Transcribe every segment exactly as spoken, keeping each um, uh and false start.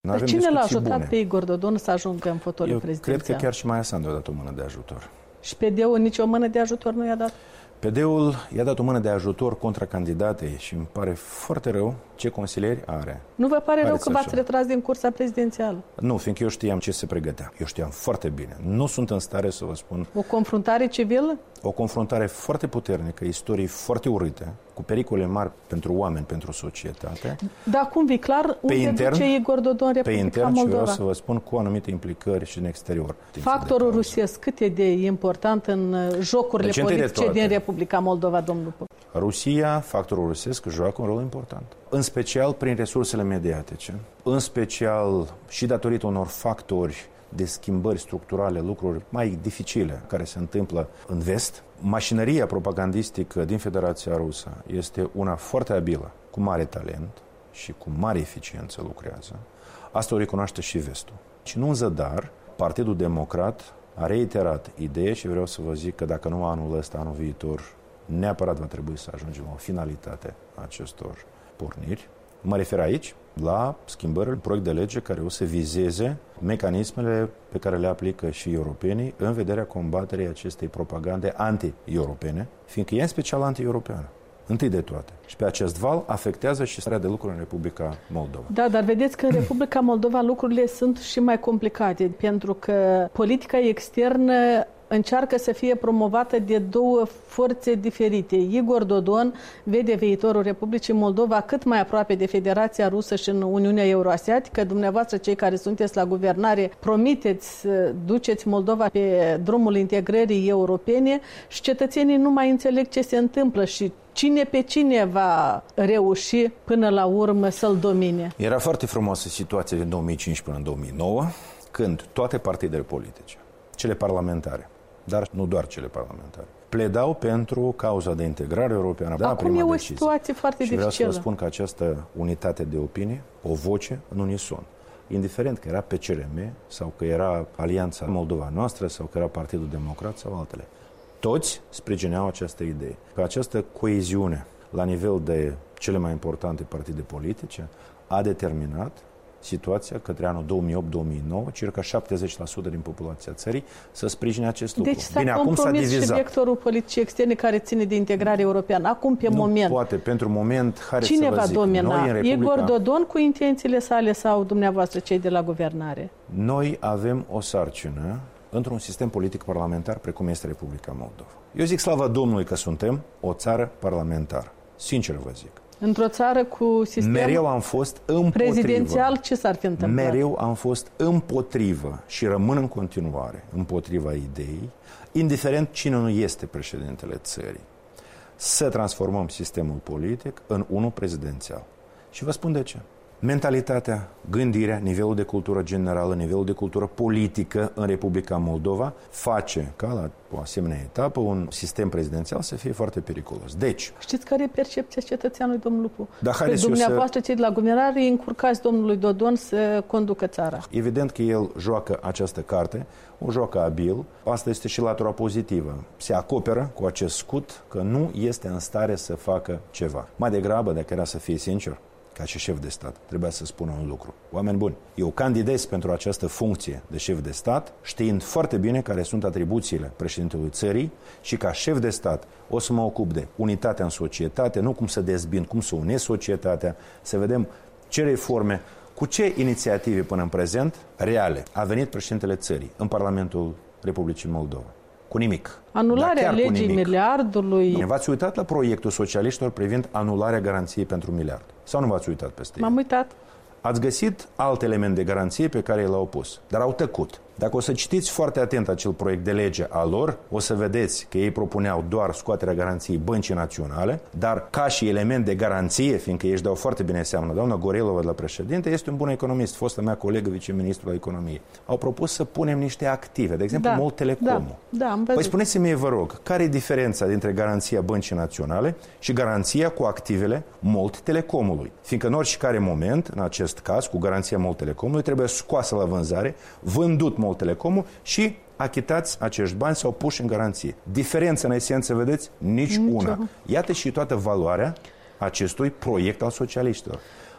Dar cine l-a ajutat bune. pe Igor Dodon să ajungă în fotoliu prezidențial? Cred că chiar și Maia Sandu a dat o mână de ajutor. Și P D-ul nici o mână de ajutor nu i-a dat? P D-ul i-a dat o mână de ajutor contra candidatei și îmi pare foarte rău ce consilieri are. Nu vă pare Haideți rău că v-ați așa. retras din cursa prezidențială? Nu, fiindcă eu știam ce se pregătea. Eu știam foarte bine. Nu sunt în stare să vă spun... O confruntare civilă? O confruntare foarte puternică, istorii foarte urâte, cu pericole mari pentru oameni, pentru societate. Dar cum vi clar unde intern, duce Igor Dodon Republica Pe intern Moldova? și vreau să vă spun cu anumite implicări și în exterior. Factorul rusesc cât e de important în jocurile deci, politice din Republica Moldova, domnul Lupu? Rusia, factorul rusesc, joacă un rol important. În special prin resursele mediatice, în special și datorită unor factori de schimbări structurale, lucruri mai dificile care se întâmplă în vest. Mașinăria propagandistică din Federația Rusă este una foarte abilă, cu mare talent și cu mare eficiență lucrează. Asta o recunoaște și vestul. Și nu în zadar, Partidul Democrat a reiterat ideea și vreau să vă zic că dacă nu anul ăsta, anul viitor, neapărat va trebui să ajungem la o finalitate a acestor porniri. Mă refer aici la schimbări în proiect de lege care o să vizeze mecanismele pe care le aplică și europenii în vederea combaterii acestei propagande anti-europene, fiindcă e în special anti-europeană. Întâi de toate. Și pe acest val afectează și starea de lucruri în Republica Moldova. Da, dar vedeți că în Republica Moldova lucrurile sunt și mai complicate, pentru că politica externă încearcă să fie promovată de două forțe diferite. Igor Dodon vede viitorul Republicii Moldova cât mai aproape de Federația Rusă și în Uniunea Euroasiatică. Dumneavoastră, cei care sunteți la guvernare, promiteți să duceți Moldova pe drumul integrării europene și cetățenii nu mai înțeleg ce se întâmplă și cine pe cine va reuși până la urmă să-l domine. Era foarte frumoasă situația din două mii cinci până în două mii nouă, când toate partidele politice, cele parlamentare, dar nu doar cele parlamentare, pledau pentru cauza de integrare europeană. Da, acum e o decizie. situație foarte și dificilă. Și vreau să vă spun că această unitate de opinie, o voce în unison, indiferent că era P C R M sau că era Alianța Moldova Noastră sau că era Partidul Democrat sau altele, toți sprijineau această idee. Că această coeziune la nivel de cele mai importante partide politice a determinat situația către anul două mii opt două mii nouă, circa șaptezeci la sută din populația țării să sprijine acest lucru. Deci s-a Bine, acum s-a divizat. și vectorul politicii externe care ține de integrare europeană. Acum, pe nu moment. poate, pentru moment, haideți cine să vă va zic, domina? noi în Republica... Igor Dodon cu intențiile sale sau dumneavoastră, cei de la guvernare? Noi avem o sarcină într-un sistem politic parlamentar precum este Republica Moldova. Eu zic slavă Domnului că suntem o țară parlamentară. Sincer vă zic. Într-o țară cu sistem mereu am fost împotrivă. Prezidențial, ce s-ar fi întâmplat? Mereu am fost împotrivă și rămân în continuare împotriva ideii, indiferent cine nu este președintele țării, să transformăm sistemul politic în unul prezidențial. Și vă spun de ce. Mentalitatea, gândirea, nivelul de cultură generală, nivelul de cultură politică în Republica Moldova face ca la o asemenea etapă un sistem prezidențial să fie foarte periculos. Deci, știți care e percepția cetățeanului, domnul Lupu? Da, că dumneavoastră, să... cei de la guvernare, încurcați domnului Dodon să conducă țara. Evident că el joacă această carte, o joacă abil. Asta este și latura pozitivă. Se acoperă cu acest scut că nu este în stare să facă ceva. Mai degrabă, dacă era să fie sincer, ca și șef de stat, trebuia să spună un lucru. Oameni buni, eu candidez pentru această funcție de șef de stat, știind foarte bine care sunt atribuțiile președintelui țării și ca șef de stat o să mă ocup de unitatea în societate, nu cum să dezbin, cum să unesc societatea, să vedem ce reforme, cu ce inițiative până în prezent reale a venit președintele țării în Parlamentul Republicii Moldova. Cu nimic. Anularea legii miliardului. V-ați uitat la proiectul socialiștilor privind anularea garanției pentru miliard? Sau nu v-ați uitat peste el? M-am uitat. Ați găsit alt element de garanție pe care l-au pus, dar au tăcut. Dacă o să citiți foarte atent acel proiect de lege al lor, o să vedeți că ei propuneau doar scoaterea garanției Băncii Naționale, dar ca și element de garanție, fiindcă ei își dau foarte bine seama, doamna Gorelova de la președinte este un bun economist, fostă mea colegă viceministru al economiei. Au propus să punem niște active, de exemplu, da, Mult Telecomul. Da, da, am văzut. Păi spuneți-mi, vă rog, care e diferența dintre garanția Băncii Naționale și garanția cu activele Mult Telecomului? Fiindcă în oricare moment, în acest caz, cu garanția Mult Telecomului, trebuie scoasă la vânzare, vândut Mult Telecomul și achitați acești bani sau puși în garanție. Diferența, în esență, vedeți? Nici Nici una. o. Iată și toată valoarea acestui proiect al socialiștilor.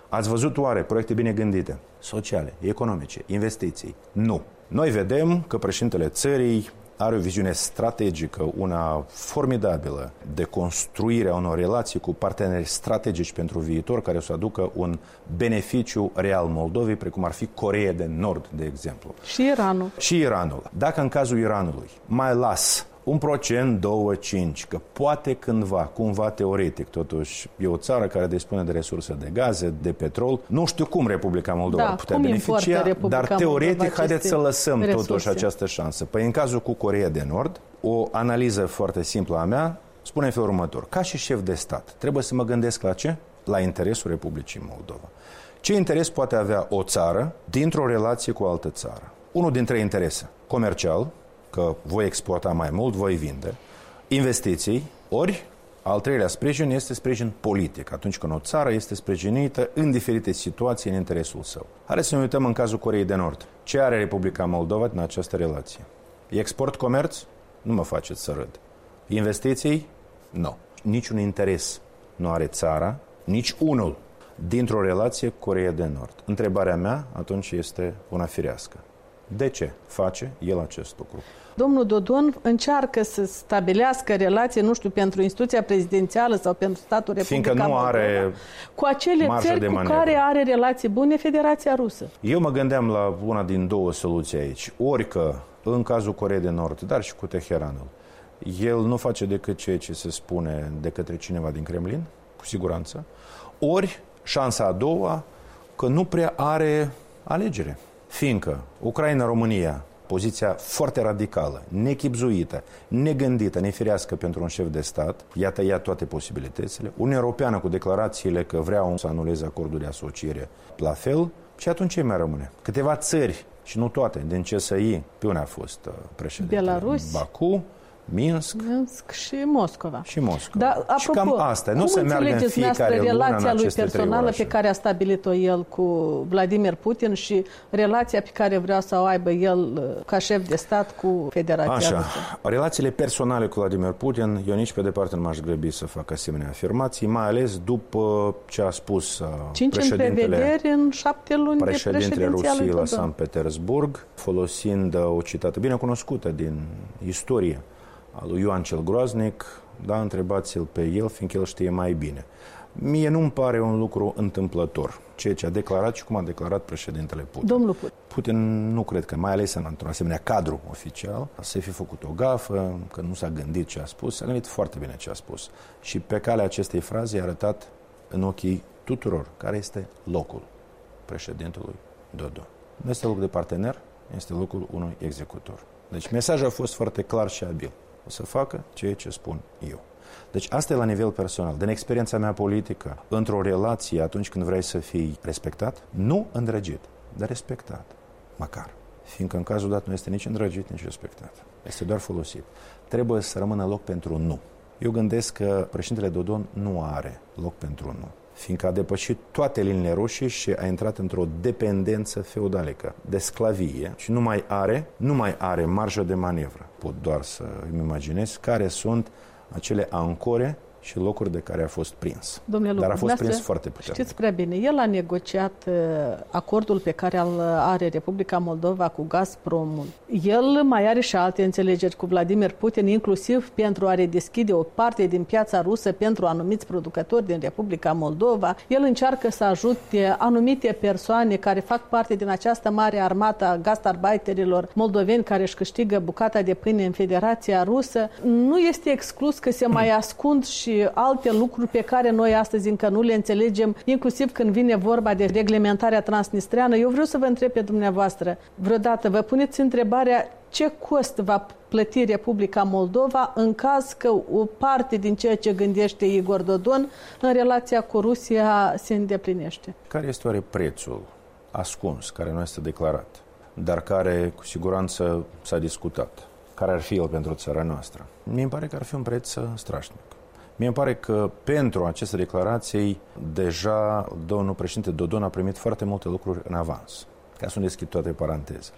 Ați văzut oare proiecte bine gândite, sociale, economice, investiții? Nu. Noi vedem că președintele țării are o viziune strategică, una formidabilă de construirea unor relații cu parteneri strategici pentru viitor care o să aducă un beneficiu real Moldovei, precum ar fi Coreea de Nord, de exemplu. Și Iranul. Și Iranul. Dacă în cazul Iranului mai las un procent, două, cinci, că poate cândva, cumva teoretic, totuși, e o țară care dispune de resurse de gaze, de petrol. Nu știu cum Republica Moldova da, ar putea beneficia, dar teoretic haideți să lăsăm resurse. Totuși această șansă. Păi în cazul cu Coreea de Nord, o analiză foarte simplă a mea spune în felul următor. Ca și șef de stat, trebuie să mă gândesc la ce? La interesul Republicii Moldova. Ce interes poate avea o țară dintr-o relație cu o altă țară? Unul dintre interese, comercial, că voi exporta mai mult, voi vinde, investiții, ori al treilea sprijin este sprijin politic, atunci când o țară este sprijinită în diferite situații în interesul său. Haideți să ne uităm în cazul Coreei de Nord. Ce are Republica Moldova din această relație? Export-comerț? Nu mă faceți să râd. Investiții? Nu. Niciun interes nu are țara, nici unul, dintr-o relație cu Coreea de Nord. Întrebarea mea atunci este una firească. De ce face el acest lucru? Domnul Dodon încearcă să stabilească relații, nu știu, pentru instituția prezidențială sau pentru statul Republica Fiindcă nu Moldova, are cu acele țări cu manevră. Care are relații bune Federația Rusă. Eu mă gândeam la una din două soluții aici. Ori că, în cazul Coreei de Nord, dar și cu Teheranul, el nu face decât ceea ce se spune de către cineva din Kremlin, cu siguranță, ori șansa a doua, că nu prea are alegere. Fiindcă Ucraina-România, poziția foarte radicală, nechibzuită, negândită, nefirească pentru un șef de stat, i-a tăiat toate posibilitățile. Uniunea Europeană cu declarațiile că vreau să anuleze acordul de asociere, la fel. Și atunci ce mai rămâne? Câteva țări, și nu toate, din C S I, pe unde a fost președintele? Belarus, Baku, Minsk, Minsk și Moscova. Și Moscova. Dar, apropo, și cam asta. Nu se meargă în fiecare lună relația în lui personală pe care a stabilit-o el cu Vladimir Putin și relația pe care vrea să o aibă el ca șef de stat cu Federația Așa. Rusă? Relațiile personale cu Vladimir Putin, eu nici pe departe nu m-aș grăbi să fac asemenea afirmații, mai ales după ce a spus Cinci președintele, întrevederi în șapte luni președintele de Rusiei la Sankt Petersburg, folosind o citată bine cunoscută din istorie al lui Ioan cel Groaznic, da, întrebați-l pe el, fiindcă el știe mai bine. Mie nu-mi pare un lucru întâmplător, ceea ce a declarat și cum a declarat președintele Putin. Domnul Putin. Putin nu cred că, mai ales într-un asemenea cadru oficial, să fi făcut o gafă, că nu s-a gândit ce a spus, s-a gândit foarte bine ce a spus. Și pe calea acestei fraze a arătat în ochii tuturor care este locul președintelui Dodon. Nu este locul de partener, este locul unui executor. Deci mesajul a fost foarte clar și abil. O să facă ceea ce spun eu. Deci asta e la nivel personal. Din experiența mea politică, într-o relație, atunci când vrei să fii respectat, nu îndrăgit, dar respectat. Măcar. Fiindcă în cazul dat nu este nici îndrăgit, nici respectat. Este doar folosit. Trebuie să rămână loc pentru nu. Eu gândesc că președintele Dodon nu are loc pentru nu. Fiindcă a depășit toate liniile roșii și a intrat într-o dependență feudalică, de sclavie și nu mai are, nu mai are marjă de manevră. Pot doar să îmi imaginez care sunt acele ancore și locuri de care a fost prins. Domnule Lucu, dar a fost prins foarte puternic. Știți prea bine, el a negociat uh, acordul pe care îl are Republica Moldova cu Gazpromul. El mai are și alte înțelegeri cu Vladimir Putin, inclusiv pentru a redeschide o parte din piața rusă pentru anumiți producători din Republica Moldova. El încearcă să ajute anumite persoane care fac parte din această mare armată a gastarbeiterilor moldoveni care își câștigă bucata de pâine în Federația Rusă. Nu este exclus că se mai ascund și alte lucruri pe care noi astăzi încă nu le înțelegem, inclusiv când vine vorba de reglementarea transnistreană. Eu vreau să vă întreb pe dumneavoastră, vreodată vă puneți întrebarea ce cost va plăti Republica Moldova în caz că o parte din ceea ce gândește Igor Dodon în relația cu Rusia se îndeplinește? Care este oare prețul ascuns, care nu este declarat, dar care cu siguranță s-a discutat? Care ar fi el pentru țara noastră? Mie îmi pare că ar fi un preț strașnic. Mie îmi pare că pentru aceste declarații deja domnul președinte Dodon a primit foarte multe lucruri în avans, ca să nu deschid toate parantezele.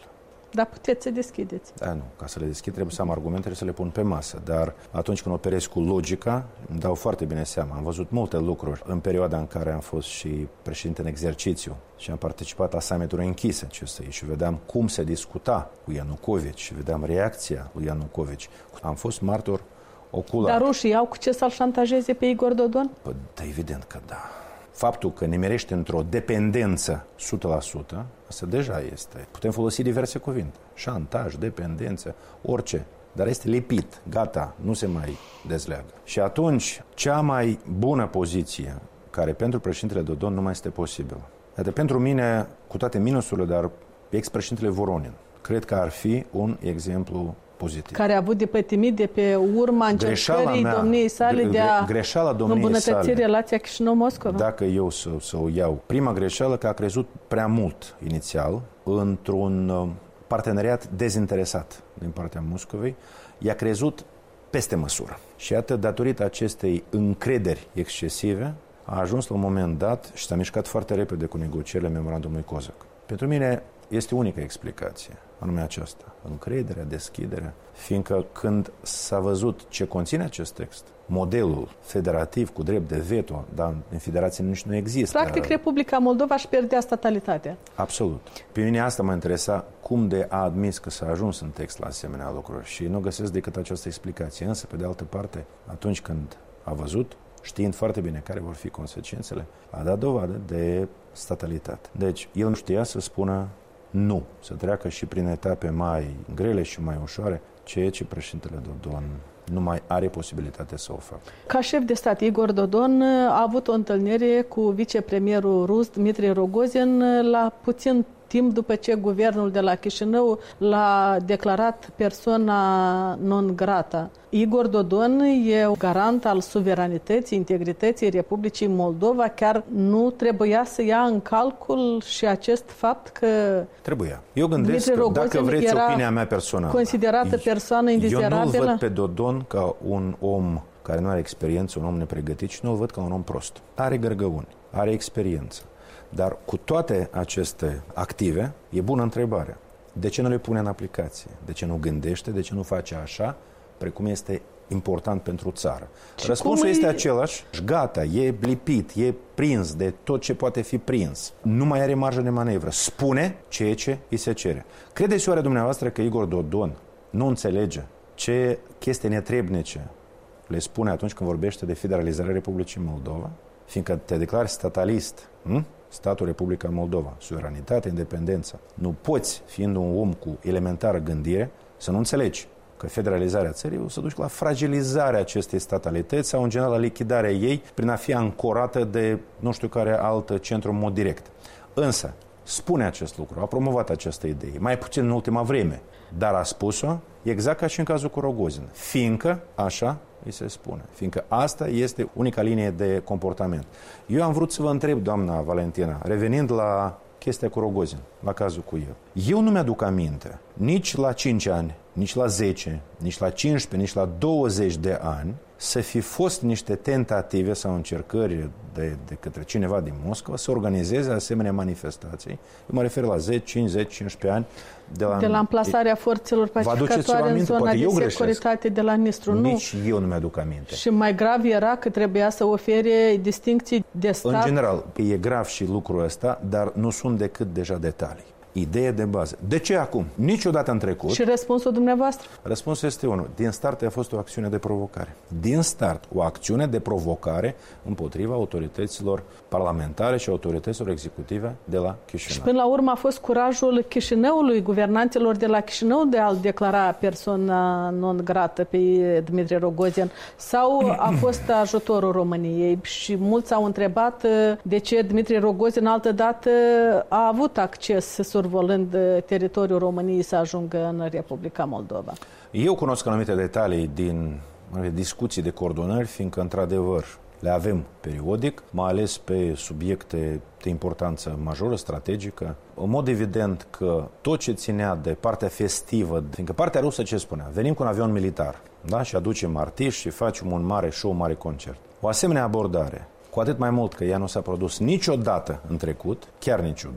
Dar puteți să deschideți. Da, nu. Ca să le deschid trebuie să am argumentele, să le pun pe masă. Dar atunci când operez cu logica, îmi dau foarte bine seama. Am văzut multe lucruri în perioada în care am fost și președinte în exercițiu și am participat la summit-uri închise acestei și vedeam cum se discuta cu Ianucovici și vedeam reacția lui Ianucovici. Am fost martor ocular. Dar rușii au cu ce să-l șantajeze pe Igor Dodon? Păi, da, evident că da. Faptul că ne merește într-o dependență o sută la sută, asta deja este. Putem folosi diverse cuvinte. Șantaj, dependență, orice. Dar este lipit, gata, nu se mai dezleagă. Și atunci, cea mai bună poziție, care pentru președintele Dodon nu mai este posibilă. Adică pentru mine, cu toate minusurile, dar ex-președintele Voronin, cred că ar fi un exemplu pozitiv. Care a avut de pătimit de pe urma încercării domniei sale de a îmbunătăți relația Chișinău-Moscova. Dacă eu să, să o iau, prima greșeală că a crezut prea mult inițial într-un parteneriat dezinteresat din partea Moscovei, i-a crezut peste măsură. Și iată, datorită acestei încrederi excesive, a ajuns la un moment dat și s-a mișcat foarte repede cu negocierile memorandumului Cozac. Pentru mine este unica explicație, anume aceasta, încrederea, deschiderea, fiindcă când s-a văzut ce conține acest text, modelul federativ cu drept de veto, dar în federație nici nu există. Practic, Republica Moldova își pierdea statalitatea. Absolut. Pe mine asta mă interesa, cum de a admis că s-a ajuns în text la asemenea lucruri și nu găsesc decât această explicație. Însă, pe de altă parte, atunci când a văzut, știind foarte bine care vor fi consecințele, a dat dovadă de statalitate. Deci, el nu știa să spună nu, să treacă și prin etape mai grele și mai ușoare, ceea ce președintele Dodon nu mai are posibilitatea să o facă. Ca șef de stat, Igor Dodon a avut o întâlnire cu vicepremierul rus, Dmitri Rogozin, la puțin timp după ce guvernul de la Chișinău l-a declarat persoana non grata. Igor Dodon e garant al suveranității, integrității Republicii Moldova. Chiar nu trebuia să ia în calcul și acest fapt că trebuia. Eu gândesc că, dacă vreți opinia mea personală, considerată persoană indizerabilă. Eu nu văd pe Dodon ca un om care nu are experiență, un om nepregătit, și nu-l văd ca un om prost. Are gărgăuni, are experiență. Dar cu toate aceste active, e bună întrebarea. De ce nu le pune în aplicație? De ce nu gândește? De ce nu face așa, precum este important pentru țară? Și răspunsul este același. Gata, e lipit, e prins de tot ce poate fi prins. Nu mai are marjă de manevră. Spune ceea ce îi se cere. Credeți oare dumneavoastră că Igor Dodon nu înțelege ce chestii netrebnice le spune atunci când vorbește de federalizarea Republicii Moldova? Fiindcă te declari statalist, hm? Statul Republica Moldova, suveranitate, independență. Nu poți, fiind un om cu elementară gândire, să nu înțelegi că federalizarea țării o să duci la fragilizarea acestei statalități sau, în general, la lichidarea ei prin a fi ancorată de nu știu care alt centru în mod direct. Însă, spune acest lucru, a promovat această idee, mai puțin în ultima vreme, dar a spus-o exact ca și în cazul cu Rogozin, fiindcă așa îi se spune, fiindcă asta este unica linie de comportament. Eu am vrut să vă întreb, doamna Valentina, revenind la chestia cu Rogozin, la cazul cu el. Eu nu mi-aduc aminte, nici la cinci ani, nici la zece, nici la cincisprezece, nici la douăzeci de ani, să fi fost niște tentative sau încercări de, de către cineva din Moscova să organizeze asemenea manifestații. Eu mă refer la zece, cinci, cincisprezece ani. De la, de la amplasarea forțelor pacificatoare în zona de securitate de la Nistru. Nici nu. Eu nu mi-aduc aminte. Și mai grav era că trebuia să ofere distincții de stat. În general, e grav și lucrul ăsta, dar nu sunt decât deja detalii. Idee de bază. De ce acum? Niciodată în trecut. Și răspunsul dumneavoastră? Răspunsul este unul. Din start a fost o acțiune de provocare. Din start, o acțiune de provocare împotriva autorităților parlamentare și autorităților executive de la Chișinău. Și până la urmă a fost curajul Chișinăului, guvernanților de la Chișinău, de a-l declara persoana non grată pe Dmitri Rogozin, sau a fost ajutorul României? Și mulți au întrebat de ce Dmitri Rogozin altădată a avut acces survolând teritoriul României să ajungă în Republica Moldova. Eu cunosc anumite detalii din discuții de coordonări, fiindcă, într-adevăr, le avem periodic, mai ales pe subiecte de importanță majoră, strategică. În mod evident că tot ce ținea de partea festivă, fiindcă partea rusă ce spunea? Venim cu un avion militar, da? Și aducem artiști și facem un mare show, un mare concert. O asemenea abordare, cu atât mai mult că ea nu s-a produs niciodată în trecut, chiar niciodată.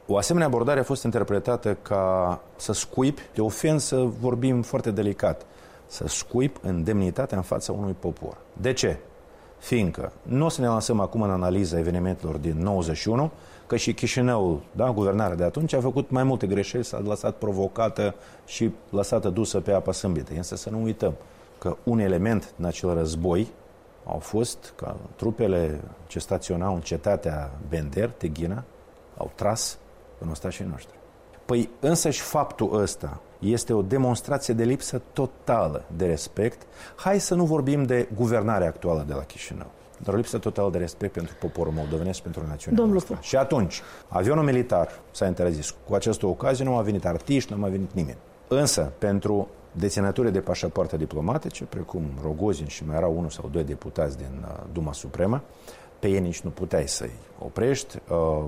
O asemenea abordare a fost interpretată ca să scuipi, de ofensă vorbim foarte delicat, să scuip în demnitatea în fața unui popor. De ce? Fiindcă nu o să ne lansăm acum în analiza evenimentelor din nouăzeci și unu, că și Chișinăul, da, guvernarea de atunci, a făcut mai multe greșeli, s-a lăsat provocată și lăsată dusă pe apa sâmbită. Însă să nu uităm că un element în acel război au fost că trupele ce staționau în cetatea Bender, Teghina, au tras în ostașii noștri. Păi însăși faptul ăsta este o demonstrație de lipsă totală de respect. Hai să nu vorbim de guvernarea actuală de la Chișinău, dar o lipsă totală de respect pentru poporul moldovenesc și pentru națiunea noastră. Și atunci, avionul militar s-a interzis. Cu această ocazie nu au venit artiști, nu a venit nimeni. Însă, pentru deținătorii de pașapoarte diplomatice, precum Rogozin și mai erau unul sau doi deputați din Duma Supremă, pe ei nici nu puteai să-i oprești,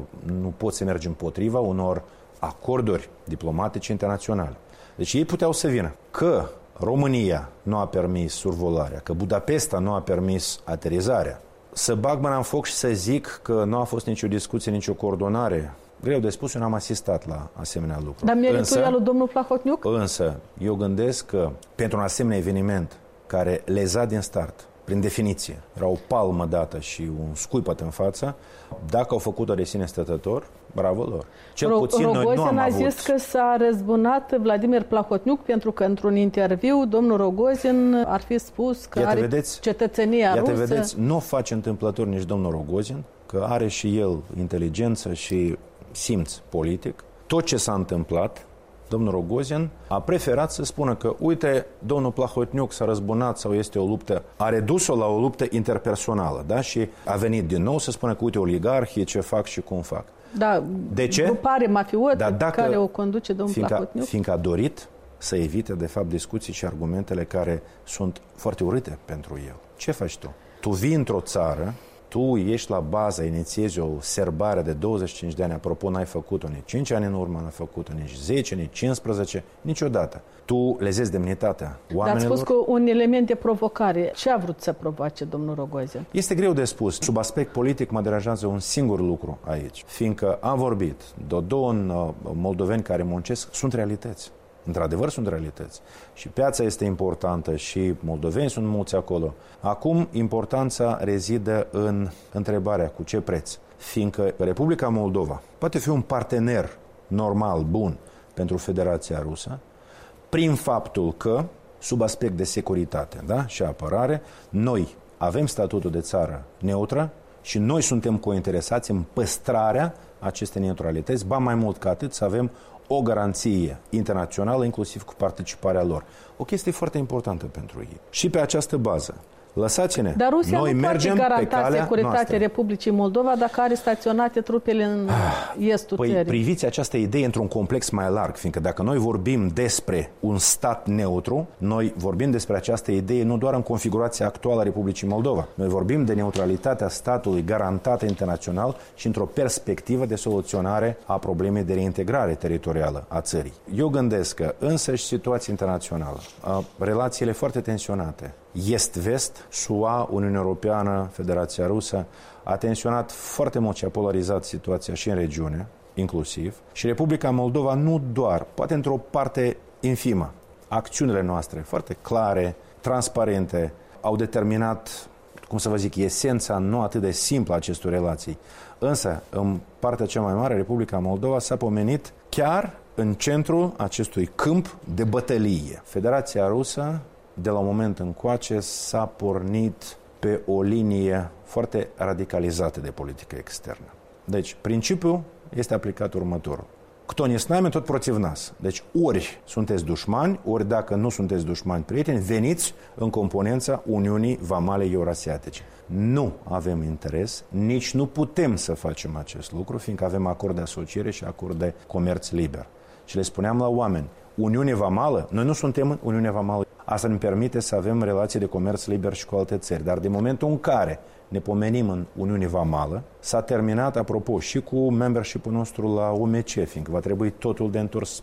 nu poți să mergi împotriva unor acorduri diplomatice internaționale. Deci ei puteau să vină. Că România nu a permis survolarea, că Budapesta nu a permis aterizarea, să bag mâna în foc și să zic că nu a fost nicio discuție, nicio coordonare, greu de spus, eu n-am asistat la asemenea lucruri. Dar meritul e lui domnul Plahotniuc? Însă, eu gândesc că pentru un asemenea eveniment care leza din start, prin definiție, era o palmă dată și un scuipăt în față, dacă au făcut-o de sine stătător, bravo lor. Cel Ro- puțin Rogozin noi nu am a avut... zis că s-a răzbunat Vladimir Plahotniuc pentru că într-un interviu domnul Rogozin ar fi spus că iată, are vedeți, cetățenia iată, rusă. vedeți, nu o face întâmplător nici domnul Rogozin, că are și el inteligență și simț politic. Tot ce s-a întâmplat, domnul Rogozin a preferat să spună că, uite, domnul Plahotniuc s-a răzbunat sau este o luptă, a redus-o la o luptă interpersonală, da? Și a venit din nou să spună că, uite, oligarhii ce fac și cum fac. Da, de ce? Grupare mafiotă da, dacă, care o conduce domnul fiindcă, Plahotniuc. Fiindcă a dorit să evite, de fapt, discuții și argumentele care sunt foarte urâte pentru el. Ce faci tu? Tu vii într-o țară, tu ești la bază, inițiezi o serbare de douăzeci și cinci de ani, apropo, n-ai făcut-o nici cinci ani în urmă, n-ai făcut-o nici zece, nici cincisprezece, niciodată. Tu lezezi demnitatea oamenilor. Dar ați spus că un element de provocare. Ce a vrut să provoace domnul Rogozin? Este greu de spus. Sub aspect politic mă deranjează un singur lucru aici. Fiindcă am vorbit, Dodon, moldoveni care muncesc, sunt realități. Într-adevăr sunt realități. Și piața este importantă și moldoveni sunt mulți acolo. Acum importanța rezidă în întrebarea cu ce preț. Fiindcă Republica Moldova poate fi un partener normal, bun, pentru Federația Rusă, prin faptul că, sub aspect de securitate, da, și apărare, noi avem statutul de țară neutră și noi suntem cointeresați în păstrarea acestei neutralități, ba mai mult ca atât să avem o garanție internațională, inclusiv cu participarea lor. O chestie foarte importantă pentru ei. Și pe această bază, lăsați-ne, Dar Rusia noi nu mergem poate pe garanta calea securitatea noastră. Republicii Moldova dacă are staționate trupele în ah, estul păi, țării. priviți această idee într-un complex mai larg, fiindcă dacă noi vorbim despre un stat neutru, noi vorbim despre această idee nu doar în configurația actuală a Republicii Moldova. Noi vorbim de neutralitatea statului garantată internațional și într-o perspectivă de soluționare a problemei de reintegrare teritorială a țării. Eu gândesc că însăși situația internațională, relațiile foarte tensionate, Est-Vest, S U A, Uniunea Europeană, Federația Rusă, a tensionat foarte mult și a polarizat situația și în regiune, inclusiv. Și Republica Moldova nu doar, poate într-o parte infimă, acțiunile noastre foarte clare, transparente, au determinat, cum să vă zic, esența nu atât de simplă a acestor relații. Însă, în partea cea mai mare, Republica Moldova s-a pomenit chiar în centrul acestui câmp de bătălie. Federația Rusă, de la un moment încoace, s-a pornit pe o linie foarte radicalizată de politică externă. Deci, principiul este aplicat următorul. Кто не с nami, tot protiv nas. Deci, ori sunteți dușmani, ori dacă nu sunteți dușmani prieteni, veniți în componența Uniunii Vamale Eurasiatice. Nu avem interes, nici nu putem să facem acest lucru, fiindcă avem acord de asociere și acord de comerț liber. Și le spuneam la oameni, Uniune Vamală, noi nu suntem în Uniune Vamală. Asta ne permite să avem relații de comerț liber și cu alte țări. Dar din momentul în care ne pomenim în Uniune Vamală, s-a terminat, apropo, și cu membership-ul nostru la U M C, fiindcă va trebui totul de întors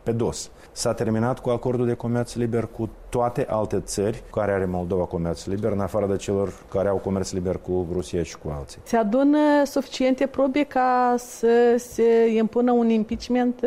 pe dos. S-a terminat cu acordul de comerț liber cu toate alte țări cu care are Moldova comerț liber, în afară de celor care au comerț liber cu Rusia și cu alții. Se adună suficiente probe ca să se impună un impeachment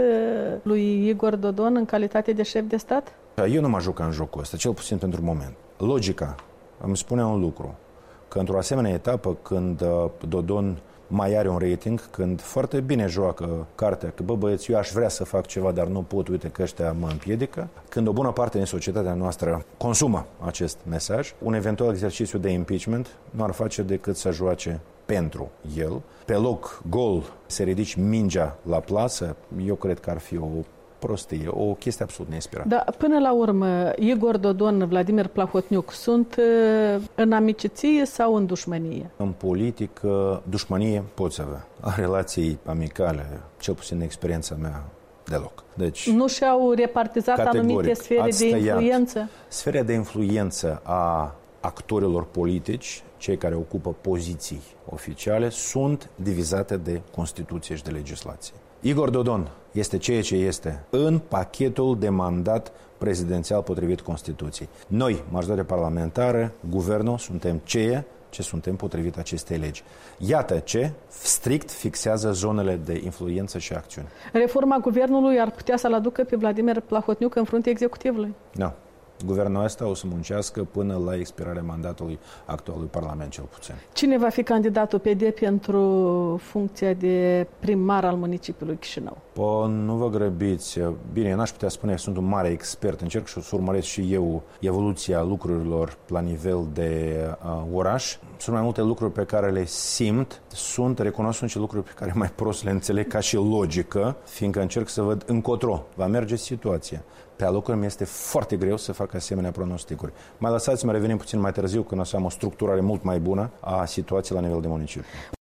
lui Igor Dodon în calitate de șef de stat? Eu nu mă juc în jocul ăsta, cel puțin pentru moment. Logica îmi spune un lucru, că într-o asemenea etapă, când Dodon mai are un rating, când foarte bine joacă cartea, că bă băieți, eu aș vrea să fac ceva, dar nu pot, uite că ăștia mă împiedică, când o bună parte din societatea noastră consumă acest mesaj, un eventual exercițiu de impeachment nu ar face decât să joace pentru el. Pe loc gol se ridici mingea la plasă, eu cred că ar fi o prostie, o chestie absolut neinspirată. Da, până la urmă, Igor Dodon, Vladimir Plahotniuc sunt în amiciție sau în dușmănie? În politică, dușmănie poți avea. A relații amicale, cel puțin în experiența mea, deloc. Deci, nu și-au repartizat categoric, anumite sfere de influență? Sfera de influență a actorilor politici, cei care ocupă poziții oficiale, sunt divizate de Constituție și de legislație. Igor Dodon este ceea ce este în pachetul de mandat prezidențial potrivit Constituției. Noi, majoritate parlamentară, guvernul, suntem ceea ce suntem potrivit acestei legi. Iată ce strict fixează zonele de influență și acțiune. Reforma guvernului ar putea să-l aducă pe Vladimir Plahotniuc în fruntea executivului? Nu. Guvernul ăsta o să muncească până la expirarea mandatului actualului Parlament, cel puțin. Cine va fi candidatul P D pentru funcția de primar al municipiului Chișinău? Păi, nu vă grăbiți. Bine, n-aș putea spune că sunt un mare expert. Încerc să urmăresc și eu evoluția lucrurilor la nivel de uh, oraș. Sunt mai multe lucruri pe care le simt. Sunt, recunosc, sunt și lucruri pe care mai prost le înțeleg ca și logică, fiindcă încerc să văd încotro va merge situația. Pe alocuri mi este foarte greu să fac asemenea pronosticuri. Mai lăsați-mă revenim puțin mai târziu când o să am o structurare mult mai bună a situației la nivel de municipiu.